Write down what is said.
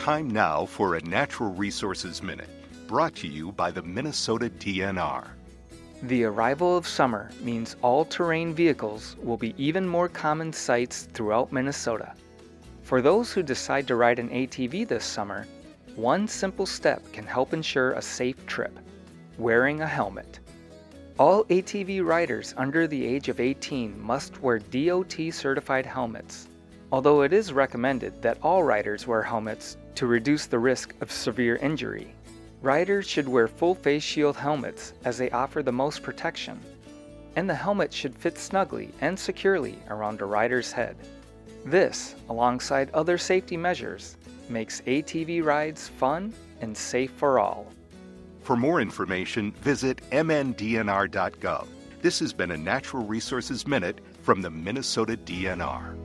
Time now for a Natural Resources Minute, brought to you by the Minnesota DNR. The arrival of summer means all-terrain vehicles will be even more common sights throughout Minnesota. For those who decide to ride an ATV this summer, one simple step can help ensure a safe trip: wearing a helmet. All ATV riders under the age of 18 must wear DOT-certified helmets, although it is recommended that all riders wear helmets to reduce the risk of severe injury. Riders should wear full face shield helmets as they offer the most protection, and the helmet should fit snugly and securely around a rider's head. This, alongside other safety measures, makes ATV rides fun and safe for all. For more information, visit mndnr.gov. This has been a Natural Resources Minute from the Minnesota DNR.